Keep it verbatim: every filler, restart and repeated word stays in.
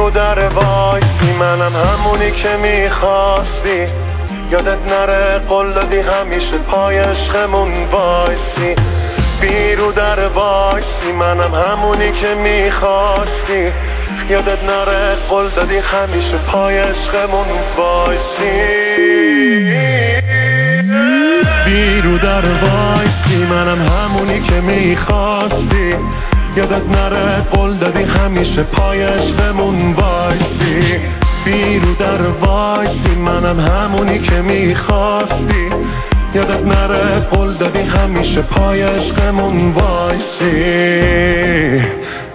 رو در وایسی، منم همونی که میخواستی. یادت نره قول دادی همیشه پای عشقمون وایسی. بی رو در وایسی، منم همونی که میخواستی. یادت نره قول دادی همیشه پای عشقمون وایسی. بی رو در وایسی، منم همونی که میخواستی. یادت نره قول دادی همیشه پای عشقمون وایسی. بی رو در وایسی، منم همونی که میخواستی. یادت نره قول دادی همیشه پای عشقمون وایسی.